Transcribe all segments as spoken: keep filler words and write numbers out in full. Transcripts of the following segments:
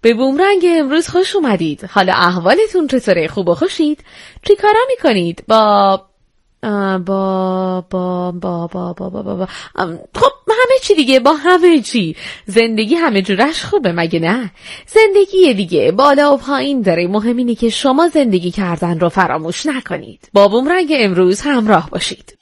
به بومرنگ امروز خوش اومدید. حالا احوالتون چطوره؟ خوب و خوشید؟ چی کارا میکنید؟ با با با با با با با با با خب همه چی دیگه، با همه چی. زندگی همه جورش خوبه مگه نه؟ زندگی دیگه بالا و پایین داره، مهم اینه که شما زندگی کردن رو فراموش نکنید. با بومرنگ امروز همراه باشید.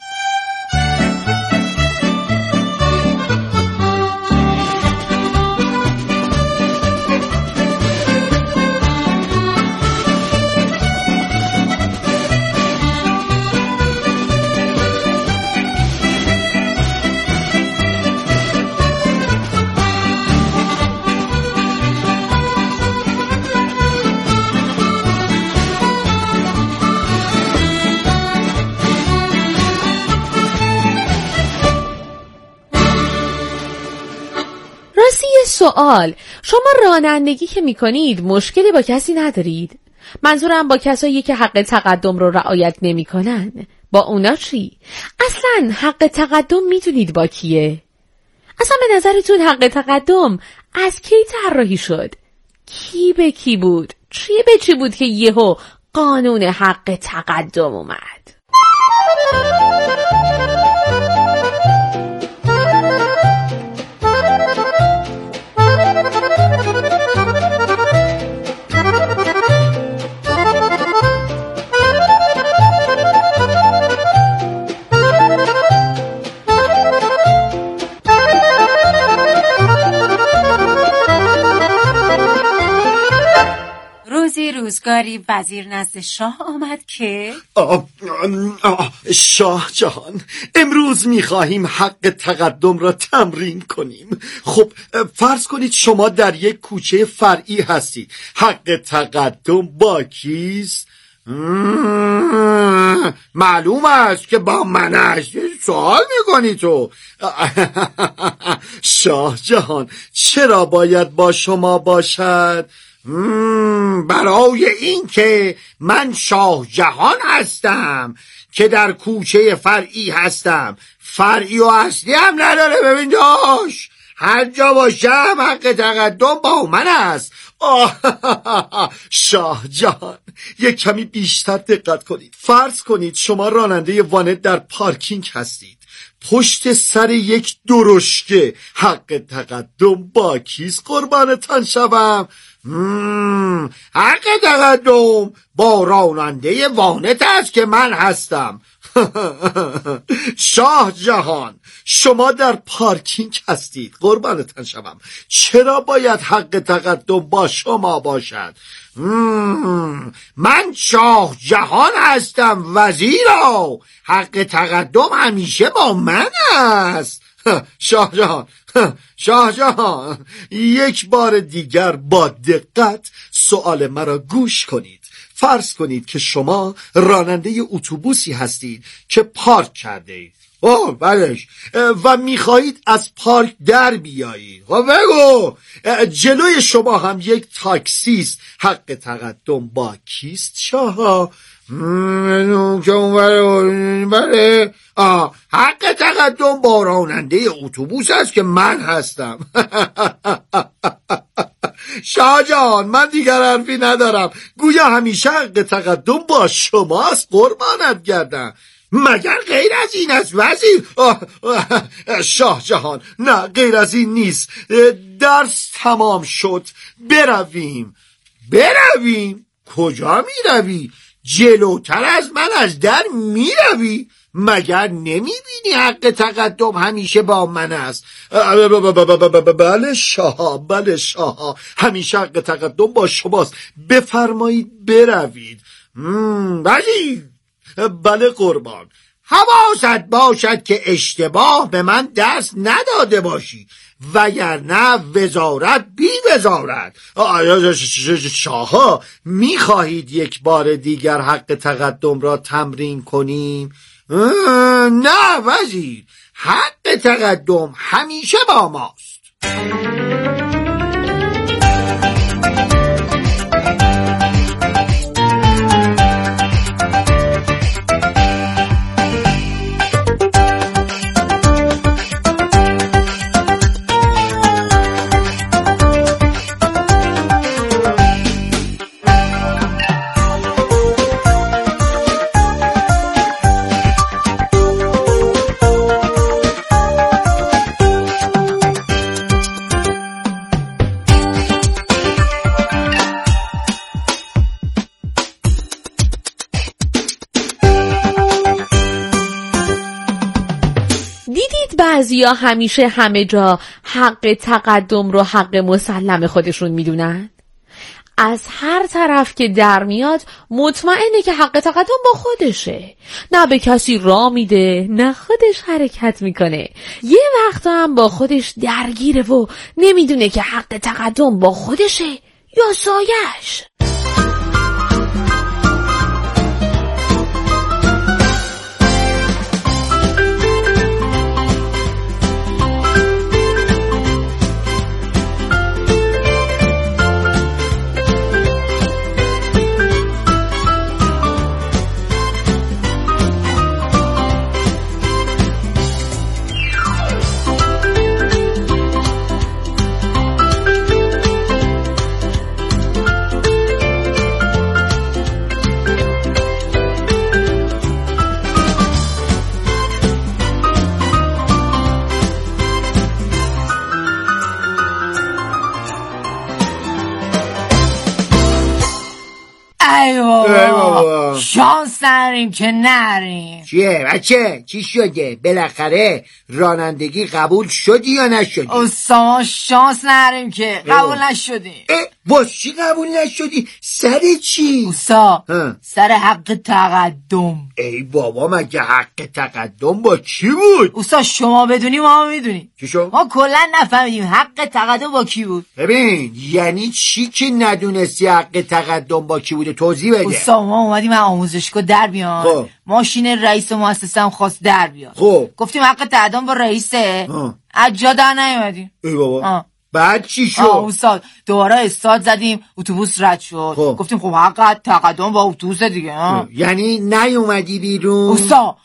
سوال، شما رانندگی که میکنید مشکلی با کسی ندارید؟ منظورم با کسایی که حق تقدم رو رعایت نمیکنن. با اونا چی؟ اصلا حق تقدم میدونید با کیه؟ اصلا به نظرتون حق تقدم از کی طراحی شد؟ کی به کی بود؟ چی به چی بود که یهو قانون حق تقدم اومد؟ روزگاری وزیر نزد شاه آمد که آه آه شاه جهان، امروز میخواهیم حق تقدم را تمرین کنیم. خب فرض کنید شما در یک کوچه فرعی هستید. حق تقدم با کیست؟ معلوم است که با من است. سوال میکنی تو. شاه جهان، چرا باید با شما باشد؟ مم، برای این که من شاه جهان هستم که در کوچه فرعی هستم. فرعی و اصلی هم نداره. ببین داش، هر جا باشم حق تقدم با من است. شاه جهان، یک کمی بیشتر دقت کنید. فرض کنید شما راننده وانت در پارکینگ هستید. پشت سر یک درشکه. حق تقدم با کیست قربانتان شوم؟ مم، حق تقدم با راننده وانت است که من هستم. شاه جهان، شما در پارکینگ هستید. قربانتان شوم، چرا باید حق تقدم با شما باشد؟ مم، من شاه جهان هستم وزیرا. حق تقدم همیشه با من است. شاه جهان، شاه جهان، یک بار دیگر با دقت سؤال مرا گوش کنید. فرض کنید که شما راننده اتوبوسی هستید که پارک کرده اید. اوه بلش و میخواهید از پارک در بیایید. خب بگو، جلوی شما هم یک تاکسی است. حق تقدم با کیست شاه؟ بله، آه حق تقدم با راننده اتوبوس است که من هستم. شاه جان، من دیگر حرفی ندارم. گویا همیشه حق تقدم با شماست. قربانت گردم. مگر غیر از این است وزیر؟ شاه جهان، نه غیر از این نیست. درس تمام شد، برویم. برویم؟ کجا می روی؟ جلوتر از من از در می روی؟ مگر نمی بینی حق تقدم همیشه با من است؟ بله شاه، بله شاه، همیشه حق تقدم با شماست. بفرمایید بروید. بله بله قربان. حواست باشد که اشتباه به من دست نداده باشی، وگرنه وزارت بی وزارت. شاه، میخواهید یک بار دیگر حق تقدم را تمرین کنیم؟ نه وزیر، حق تقدم همیشه با ماست. دیدید بعضیا همیشه همه جا حق تقدم رو حق مسلم خودشون میدونن؟ از هر طرف که در میاد مطمئنه که حق تقدم با خودشه، نه به کسی راه میده نه خودش حرکت میکنه، یه وقتا هم با خودش درگیره و نمیدونه که حق تقدم با خودشه یا سایش. ای بابا شانس نریم که نریم. چیه بچه؟ چی شده؟ بالاخره رانندگی قبول شدی یا نشدی؟ اصلا شانس نریم که قبول نشدیم. باز چی قبول نشدی؟ سر چی؟ اوسا سر حق تقدم. ای بابا مگه حق تقدم با کی بود؟ اوسا شما بدونی ما هم میدونی. چی شد؟ ما کلا نفهمیدیم حق تقدم با کی بود. ببین یعنی چی که ندونستی حق تقدم با کی بوده؟ توضیح بده. اوسا ما اومدیم آموزشگاه در بیان. خب. ماشین رئیس مؤسسه هم خواست در بیاد. خب گفتیم حق تقدم با رئیسه. از جا در نیومدیم. ای بابا آه. بعد چی شد؟ آه استاد دوباره استاد زدیم اتوبوس رد شد. خب. گفتیم خب حق تقدم با اتوبوس دیگه. آه. یعنی نیومدی بیرون؟ استاد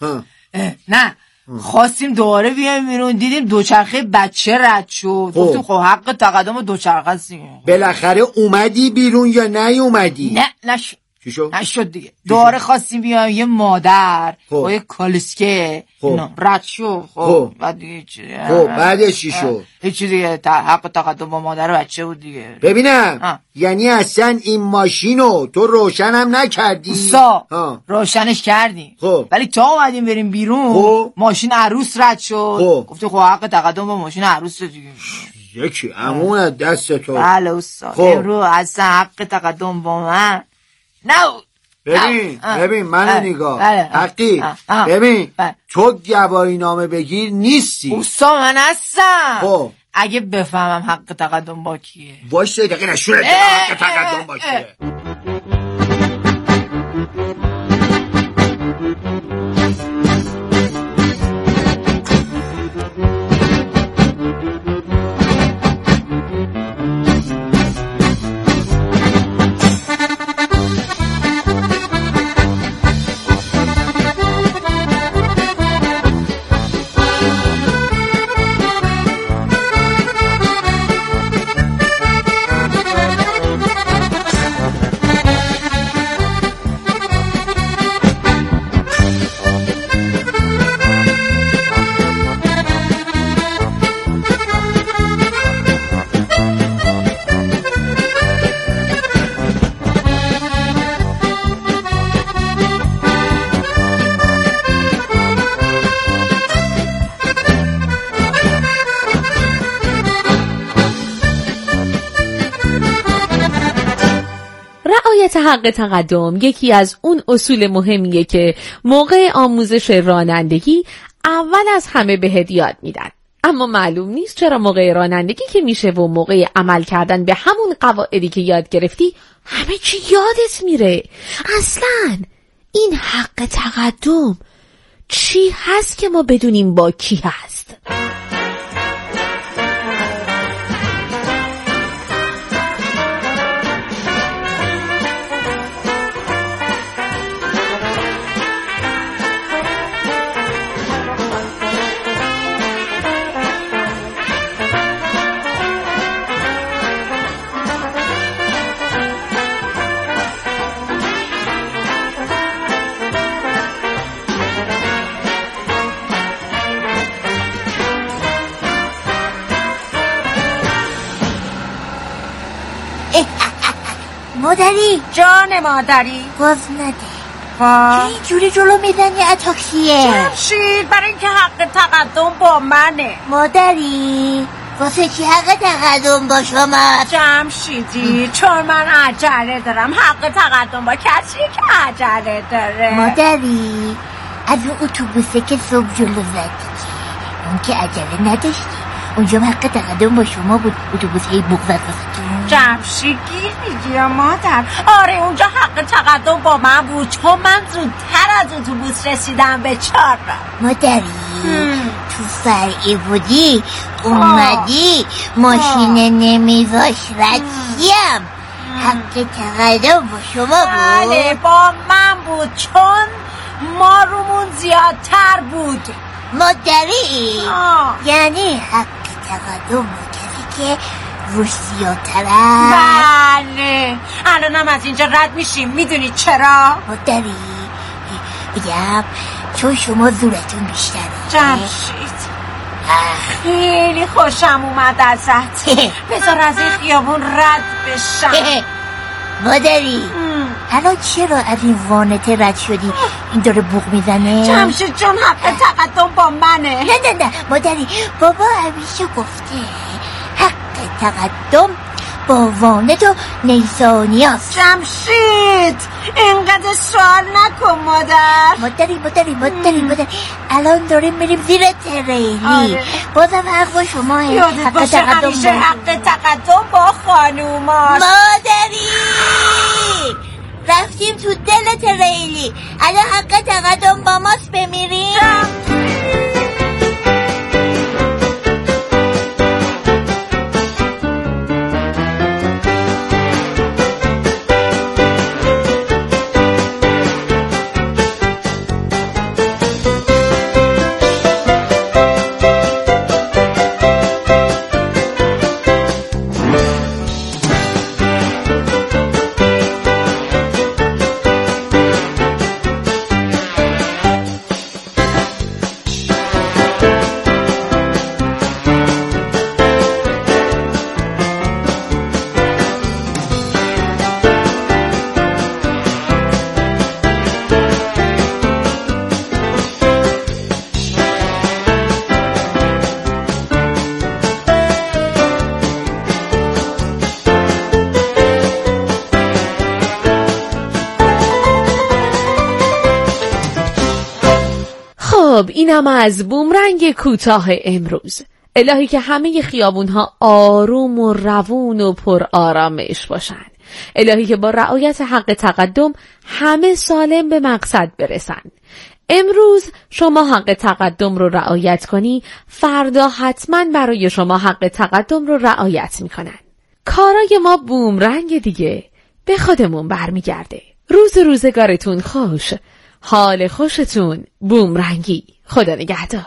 نه خواستیم دوباره بیایم بیرون دیدیم دوچرخه بچه رد شد. خب. گفتیم خب حق تقدم دوچرخه است دیگه. بالاخره اومدی بیرون یا نیومدی؟ نه نشد. چی شد؟ نشد دیگه. دوباره خواستیم بیایم یه مادر با یه کالسکه رد شد. خب بعد دیگه چی؟ خب بعدش چی شد؟ هیچ دیگه حق تقدم با مادر بچه بود دیگه. ببینم آه. یعنی اصلا این ماشینو تو روشن هم نکردی؟ اوسا روشنش کردیم. خب ولی تا اومدیم بریم بیرون خب. ماشین عروس رد شد. خب گفتیم خب حق تقدم با ماشین عروس دیگه. یکی امون از دست تو. بله استاد. خب. امروز اصلا حق تقدم با من نه. ببین آه. ببین منو نگاه حقی. ببین بله. تو گواهی نامه بگیر نیستی. اوستا من هستم. خب اگه بفهمم حق تقدم با کیه وایسا دقیقه نشونه حق تقدم با کیه. حق تقدم یکی از اون اصول مهمیه که موقع آموزش رانندگی اول از همه بهت یاد میدن، اما معلوم نیست چرا موقع رانندگی که میشه و موقع عمل کردن به همون قواعدی که یاد گرفتی همه چی یادت میره. اصلاً این حق تقدم چی هست که ما بدونیم با کی هست؟ مادری جان مادری گاز نده. بابا؟ اینجوری جلو میدنی اتاکسیه جمشید، برای اینکه حق تقدم با منه. مادری واسه چی حق تقدم با شما؟ جمشیدی چون من عجله دارم. حق تقدم با کسی که عجله داره. مادری از اون اتوبوسه که صبح جلو زدی اون که عجله نداشتی، اونجا حق تقدم با شما بود. اتوبوس هی بغضت واسه جمشید گیر میگیرم مادر. آره اونجا حق تقدم با من بود چون من زودتر از اتوبوس رسیدم به چهار راه. مادری تو فرعی بودی اومدی ماشین نمیذاش ردیم، حق تقدم با شما بود. بله با من بود چون ما رومون زیادتر بود. مادری یعنی حق تقدم با کسی که روش زیادتر است. بله الانم از اینجا رد میشیم. میدونی چرا؟ مادری بگم چون شما زورتون بیشتره. جمشید خیلی خوشم اومد ازت. بذار از این خیابون رد بشم. مادری الان چرا از این وانت رد شدی؟ این داره بوق میزنه. جمشید جون حق تقدم با منه. نه نه نه مادری، بابا همیشه گفته حق تقدم با وانت و نیسانی هست. جمشید اینقدر سوال نکن مادر. مادری مادری مادری مادری الان داریم میریم زیر تریلی. آره. بازم حق با شما. یادت باشه همیشه حق تقدم با خانوماست. مادری رفتیم تو دل تریلی، الان حق تقدم با ماست بمیریم. خب اینم از بومرنگ کوتاه امروز. الهی که همه خیابونها آروم و روون و پر آرامش باشن. الهی که با رعایت حق تقدم همه سالم به مقصد برسن. امروز شما حق تقدم رو رعایت کنی، فردا حتما برای شما حق تقدم رو رعایت میکنن. کارای ما بومرنگ دیگه به خودمون برمیگرده. روز روزگارتون خوش، حال خوشتون بومرنگی. خدا نگهدار.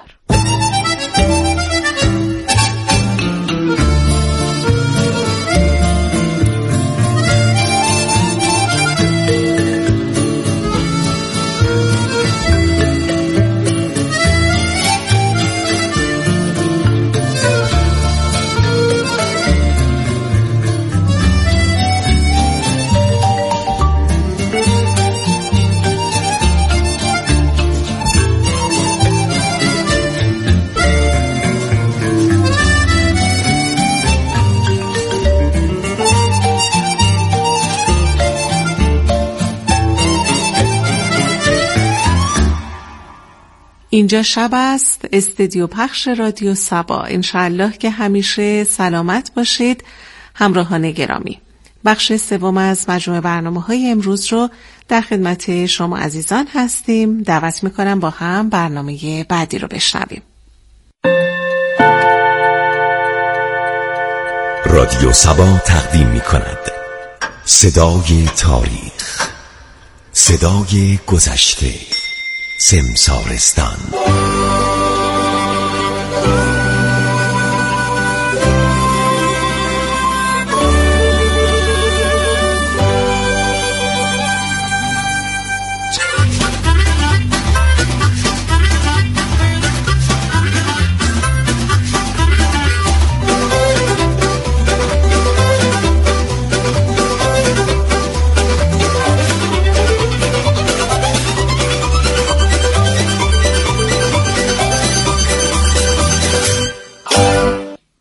اینجا شب است، استودیو پخش رادیو سبا. انشاءالله که همیشه سلامت باشید همراهان گرامی. بخش سوم از مجموعه برنامه‌های امروز رو در خدمت شما عزیزان هستیم. دعوت می‌کنم با هم برنامه بعدی رو بشنویم. رادیو سبا تقدیم می‌کند صدای تاریخ، صدای گذشته، سمسارستان.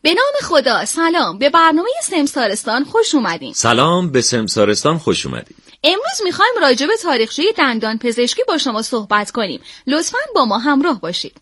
به نام خدا سلام، به برنامه سمسارستان خوش اومدین. سلام، به سمسارستان خوش اومدید. امروز میخوایم راجع به تاریخچه دندان پزشکی با شما صحبت کنیم. لطفاً با ما همراه باشید.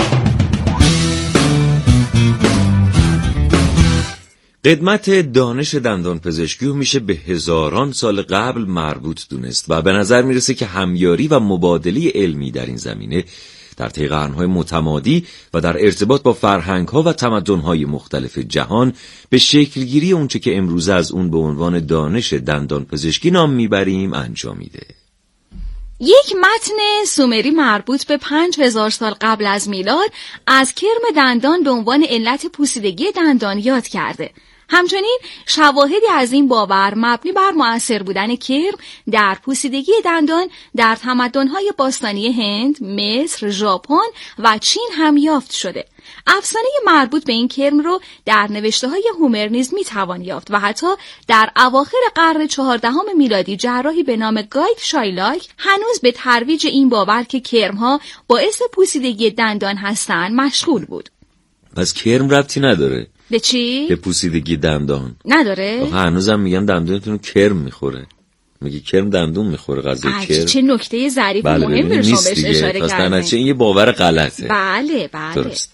قدمت دانش دندان پزشکی رو میشه به هزاران سال قبل مربوط دونست و به نظر میرسه که همیاری و مبادله علمی در این زمینه در طی قرن‌های متمادی و در ارتباط با فرهنگ‌ها و تمدن‌های مختلف جهان به شکلگیری اونچه که امروز از اون به عنوان دانش دندان پزشکی نام میبریم انجامیده. یک متن سومری مربوط به پنج هزار سال قبل از میلاد از کرم دندان به عنوان علت پوسیدگی دندان یاد کرده. همچنین شواهدی از این باور مبنی بر مؤثر بودن کرم در پوسیدگی دندان در تمدن‌های باستانی هند، مصر، ژاپن و چین هم یافت شده. افسانه مربوط به این کرم رو در نوشته‌های هومر نیز می‌توان یافت و حتی در اواخر قرن چهاردهم میلادی جراحی به نام گاید شایلاک هنوز به ترویج این باور که کرم‌ها باعث پوسیدگی دندان هستند مشغول بود. پس کرم ربطی نداره به چی؟ به پوسیدگی دندان نداره؟ آخه هنوزم میگن دندونتون کرم میخوره. میگه کرم دندون میخوره، غذای کرم. چه نکته ظریف بله مهمی رو شما بهش اشاره پس کردین. پس این یه باور غلطه. بله بله درست.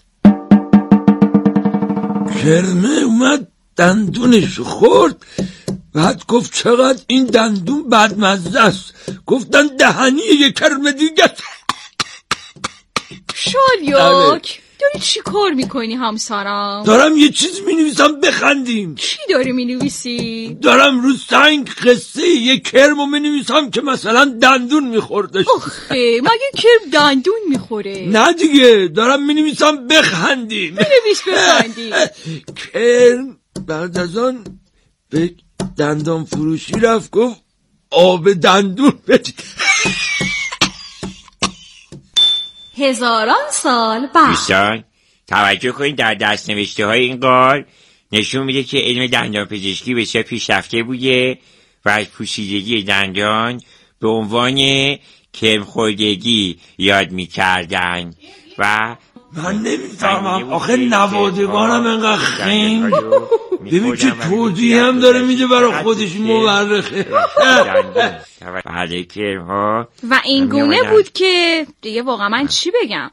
کرمه اومد دندونش خورد، بعد گفت چقدر این دندون بدمزه است. گفتن دهنی یه کرم دیگه. شالیاک داری چی کار میکنی همسرم؟ دارم یه چیز مینویسم بخندیم. چی داری مینویسی؟ دارم رو سنگ قصه یه کرمو مینویسم که مثلا دندون میخوردش. آخه مگه کرم دندون میخوره؟ نه دیگه، دارم مینویسم بخندیم. بنویس بخندیم. کرم بعد از آن به دندان فروشی رفت، گفت آب دندون بدید. هزاران سال بعد دوستان توجه کنید، در دست نوشته های این قار نشون میده که علم دندان پزشکی بسیار پیشرفته بوده و از پوسیدگی دندان به عنوان کرم‌خوردگی یاد میکردن و من نمیفهمم آخه نوادگانم انقدر خنگ. ببین که توضیح هم داره میده برای خودش مورخه. بله کرم‌ها و این گونه بود که دیگه واقعا من چی بگم.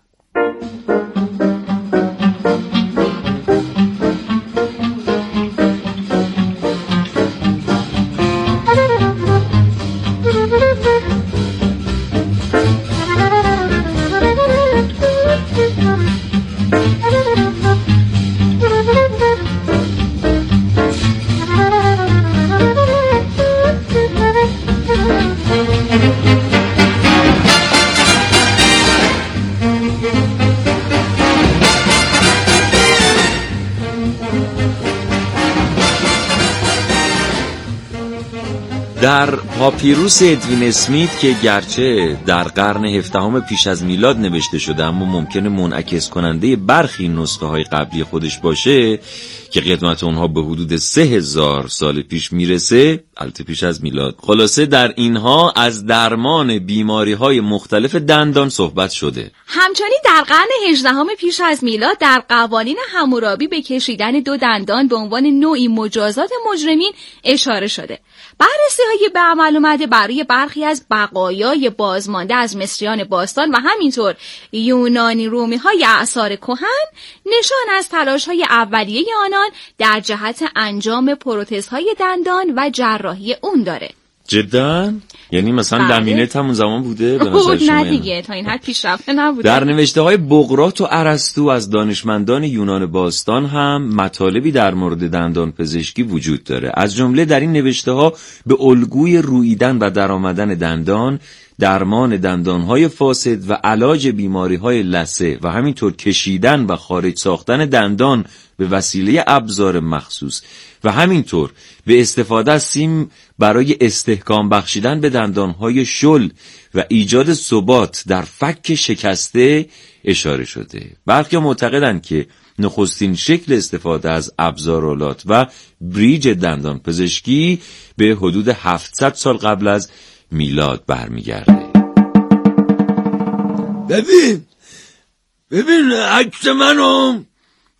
در پاپیروس ادوین اسمیت که گرچه در قرن هفدهم پیش از میلاد نوشته شده اما ممکنه منعکس کننده برخی نسخه های قبلی خودش باشه که قدمت اونها به حدود سه هزار سال پیش میرسه، البته پیش از میلاد. خلاصه در اینها از درمان بیماری های مختلف دندان صحبت شده. همچنین در قرن هجدهم پیش از میلاد در قوانین حمورابی به کشیدن دو دندان به عنوان نوعی مجازات مجرمین اشاره شده. بررسی های به عمل اومده برای برخی از بقایای بازمانده از مصریان باستان و همینطور یونانی رومی های اعصار کهن نشان از تلاش های اولیه آنان در جهت انجام پروتزهای دندان و جراحی اون داره. جدا؟ یعنی مثلا بله. دمینت همون زمان بوده به نظر شما؟ نه دیگه، تا این حد پیشرفته نبوده. در نوشته های بقراط و ارسطو از دانشمندان یونان باستان هم مطالبی در مورد دندان پزشکی وجود داره. از جمله در این نوشته ها به الگوی روییدن و درآمدن دندان، درمان دندانهای فاسد و علاج بیماریهای لثه و همینطور کشیدن و خارج ساختن دندان به وسیله ابزار مخصوص و همینطور به استفاده از سیم برای استحکام بخشیدن به دندانهای شل و ایجاد ثبات در فک شکسته اشاره شده. برخی معتقدند که نخستین شکل استفاده از ابزارالات و بریج دندان پزشکی به حدود هفتصد سال قبل از میلاد برمیگرده. ببین ببین عکس منو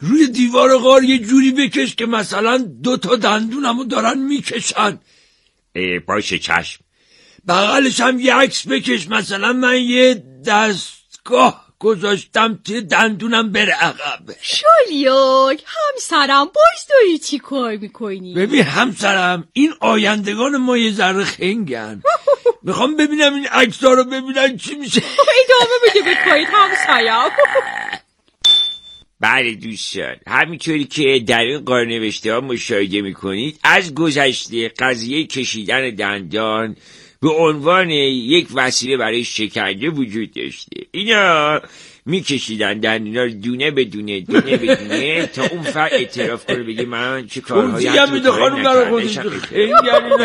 روی دیوار غار یه جوری بکش که مثلا دو تا دندونمو دارن میکشن. باشه چشم. بغلش هم یه عکس بکش، مثلا من یه دستگاه گذاشتم توی دندونم بره عقب. شالیاک همسرم باز داری چی کار میکنی؟ ببین همسرم، این آیندگان ما یه ذره خنگن. میخوام ببینم این عکس‌ها رو ببینن چی میشه. ادامه بده به کارت همسرم. بله دوستان، همینطوری که در این قار نوشته ها مشاهده میکنید، از گذشته قضیه کشیدن دندان به عنوان یک وسیله برای شکنجه وجود داشته. اینا میکشیدن دندونا رو دونه به دونه دونه به دونه تا اون فرد اعتراف کنه بگه من چه کارهایی هم میده خانم برای خودش خیلی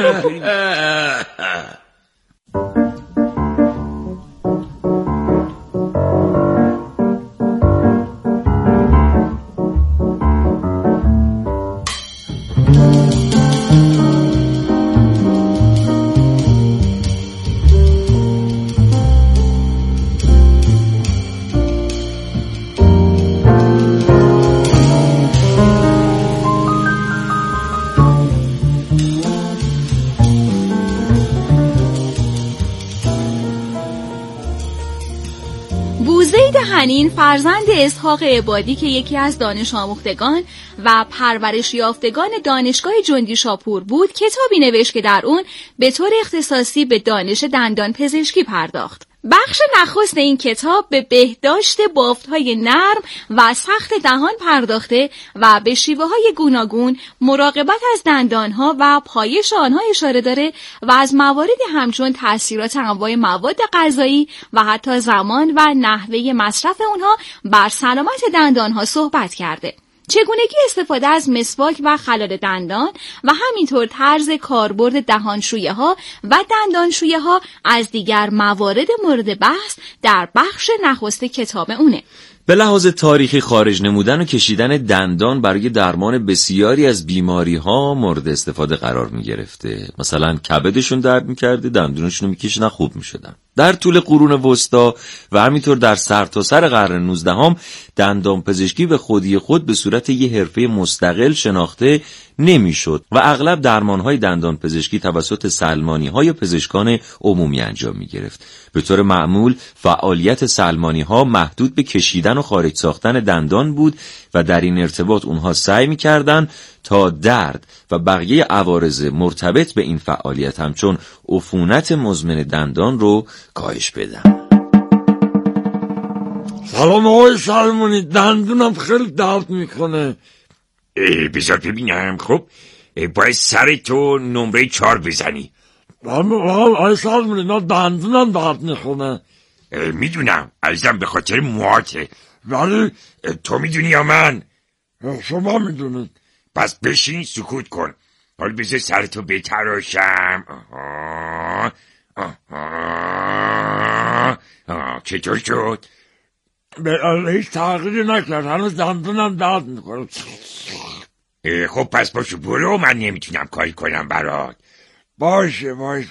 حنین فرزند اسحاق عبادی که یکی از دانش آموختگان و پرورش یافتگان دانشگاه جندی شاپور بود، کتابی نوشت که در اون به طور اختصاصی به دانش دندان پزشکی پرداخت. بخش نخست این کتاب به بهداشت بافت‌های نرم و سخت دهان پرداخته و به شیوه‌های گوناگون مراقبت از دندان‌ها و پایش آنها اشاره داره و از مواردی همچون تأثیرات انواع مواد غذایی و حتی زمان و نحوه مصرف اونها بر سلامت دندان‌ها صحبت کرده. چگونگی استفاده از مسواک و خلال دندان و همینطور طرز کاربرد دهانشویه ها و دندانشویه ها از دیگر موارد مورد بحث در بخش نخست کتاب اونه. به لحاظ تاریخی خارج نمودن و کشیدن دندان برای درمان بسیاری از بیماری ها مورد استفاده قرار می گرفته. مثلا کبدشون درد می کرده، دندونشون رو می کشیدن، خوب می شدن. در طول قرون وسطا و همینطور در سرتاسر قرن نوزدهم دندان پزشکی به خودی خود به صورت یه حرفه مستقل شناخته نمیشد و اغلب درمانهای دندان پزشکی توسط سلمانی‌ها یا پزشکان عمومی انجام می گرفت. به طور معمول فعالیت سلمانی‌ها محدود به کشیدن و خارج ساختن دندان بود و در این ارتباط اونها سعی می‌کردند تا درد و بقیه عوارض مرتبط به این فعالیت همچون عفونت مزمن دندان رو کاهش بدن. سلام آقای سلمانی، دندونم خیلی درد میکنه. بذار ببینم. خب باید سر تو نمره چار بزنی. آقای سلمانی، من دندونم درد میکنه. میدونم عزیزم، به خاطر موهاته. ولی تو میدونی یا من؟ شما میدونید. پس بشین سکوت کن. حالا بذار سرتو بتراشم. آها آها آها چطور شد؟ به هیچ تغییری نکرد، هنوز دندونم درد میکنه. خب پس باشو برو، من نمیتونم کاری کنم برات. باشه باشه.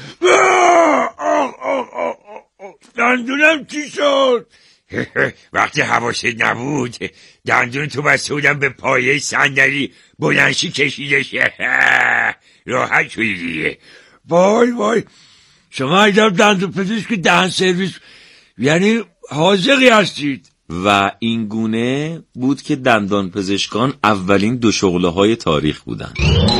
دندونم چی شد؟ وقتی حواست نبود دندون تو بسته بودم به پایه صندلی، بلنشی کشیده شه. راحت شدی دیگه. وای وای، شما اگر دندون پزشک دهن سرویس یعنی حاذقی هستید. و این گونه بود که دندان پزشکان اولین دو شغله های تاریخ بودند.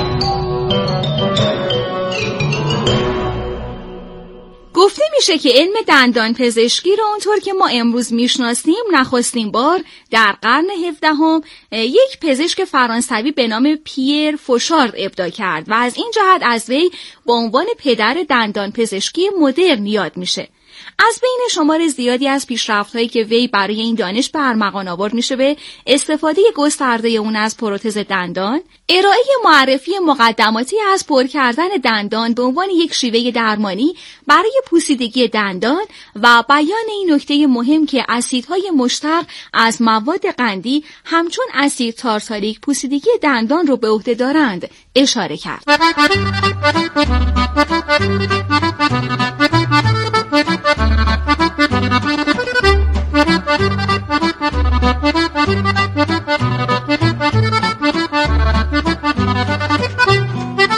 گفته میشه که علم دندان پزشکی رو اونطور که ما امروز میشناسیم نخستین بار در قرن هفدهم یک پزشک فرانسوی به نام پیر فوشارد ابداع کرد و از این جهت از وی به عنوان پدر دندان پزشکی مدرن یاد میشه. از بین شمار زیادی از پیشرفت‌هایی که وی برای این دانش به ارمغان آورد میشه به استفاده گسترده اون از پروتز دندان، ارائه معرفی مقدماتی از پر کردن دندان به عنوان یک شیوه درمانی برای پوسیدگی دندان و بیان این نکته مهم که اسیدهای مشتق از مواد قندی همچون اسید تارتاریک پوسیدگی دندان رو به عهده دارند اشاره کرد.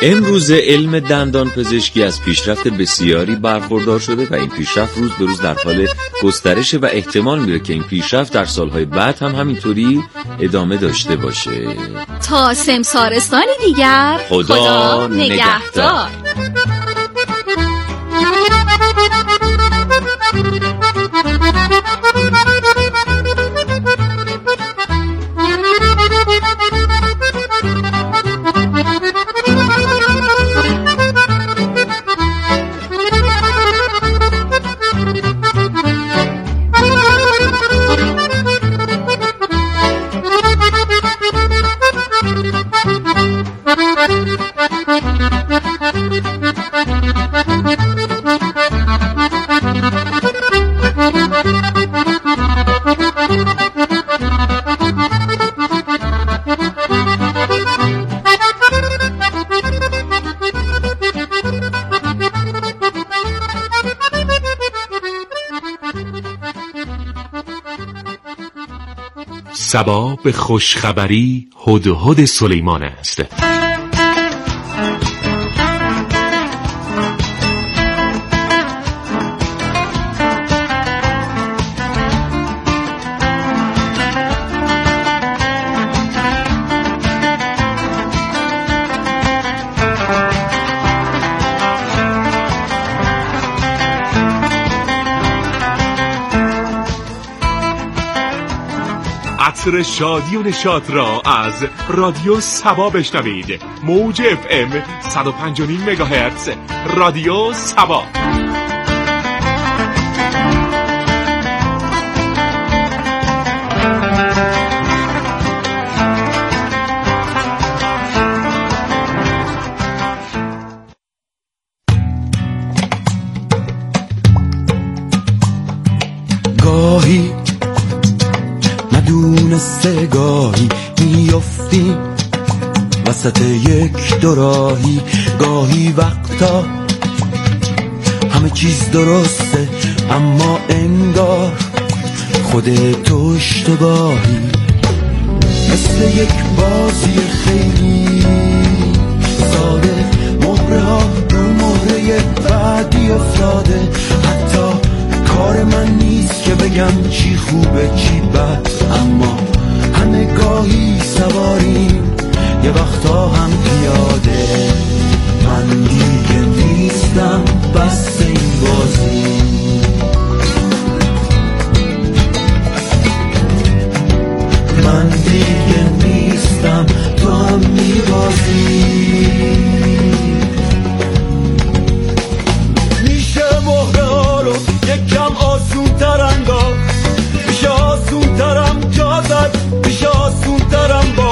امروز علم دندان پزشکی از پیشرفت بسیاری برخوردار شده و این پیشرفت روز به روز در حال گسترش و احتمال میره که این پیشرفت در سالهای بعد هم همینطوری ادامه داشته باشه. تا سمسارستانی دیگر خدا, خدا نگهدار. صبا به خوشخبری هدهد سلیمان است. عطر شادی و نشاط را از رادیو سبا بشنوید. موج اف ام صد و پنج و نیم مگاهرتز. رادیو سبا. گاهی ندونسته گاهی میافتی وسط یک دوراهی، گاهی وقتا همه چیز درسته اما انگار خودت تو اشتباهی، مثل یک بازی خیلی ساده، مهره ها رو مهره بعدی افتاده، حتی کار من نیست که بگم چی خوبه چی بد، اما همه گاهی سواریم یه وقتا هم پیاده. من دیگه نیستم بس این بازی، من دیگه نیستم تو هم میبازی. میشه مهره ها رو یکم آسون تر انداخت، میشه آسون ترم جا زد، میشه آسون ترم با